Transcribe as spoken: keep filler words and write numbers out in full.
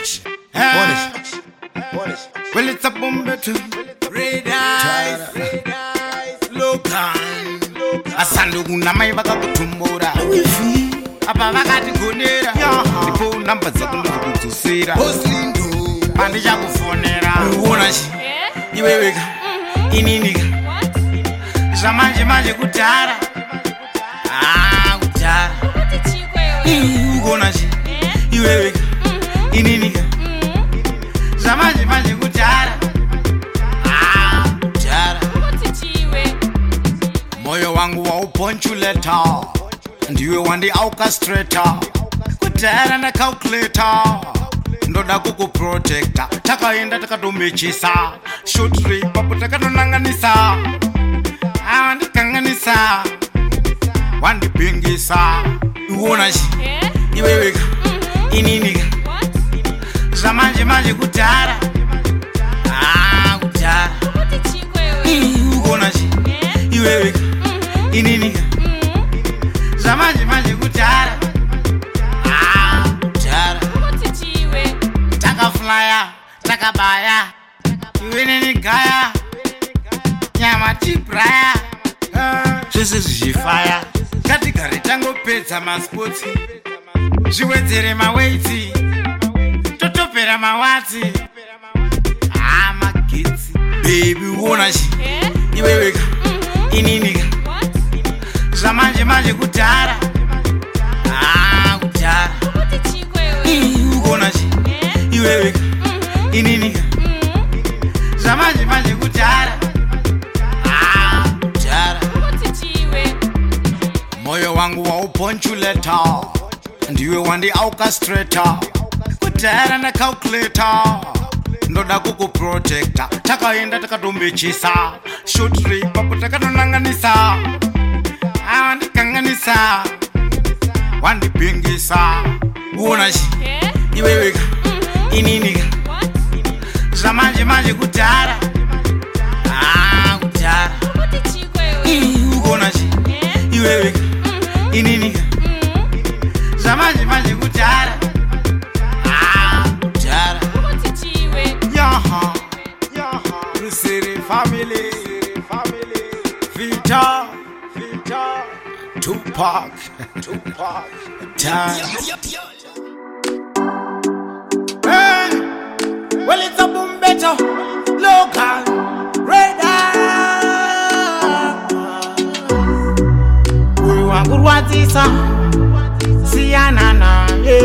Punish. Punish. Well, it's a boom better. Red eyes. Local. Asando kuna mai vakakutumbura. Apa vakati gonera. Ndipo namba dzako ndikudzosera. Pandi chakufonera. Uona chi? Iwe wega. Ininika. Zvamanje manje kudhara. Ah, kudhara. Uona chi? Iwe wega. Ininika. Zvamanje manje kudhara. Ah, kudhara. Moyo wangu wauponchuleta. Ndiwe wandi orchestrator. Kudhara na calculator. Ndoda kukuprotecta. Takaenda takatomechisa. Short rip papo takatonanganisa. Ah, wandikanganisa. Wandipingisa. Uona chi? Iwe wega. Ininika. Zvamanje manje kudhara. Ah, kudhara. Uona chi? Iwe wega. Ininika. Zvamanje manje kudhara. Ah, kudhara. Takaflya, takabaya. Iwe nenigaya. Nyama tibraya. Zvese zvichifaya. Ngatigare tangopedza maspotsi. Zviwedzere maweitsi. Totopera mawatsi. Ah, magetsi. Baby, uona chi? Iwe wega. Ininika. Zvamanje manje kudhara. Ah, kudhara. Uona chi? Iwe wega. Ininika. Zvamanje manje kudhara. Ah, kudhara. Moyo wangu wauponchuleta. Ndiwe wandi orchestrator. Kudhara na calculator. Ndoda kukuprotecta. Takaenda takatomechisa. Short rip papo takatonanganisa. Ah, wandikanganisa. Wandipingisa. Uona chi? Iwe wega. Ininika. Zvamanje manje kudhara. Ah, kudhara. Uona chi? Iwe wega. Ininika. Zvamanje manje kudhara. Ah, kudhara. Yaha. Yaha. Rusiri family. Family. Vita. Vita. Tupac. Tupac. Time. Hey. Well, it's a boom better. Local. Radar. We want to watch this. Sianana.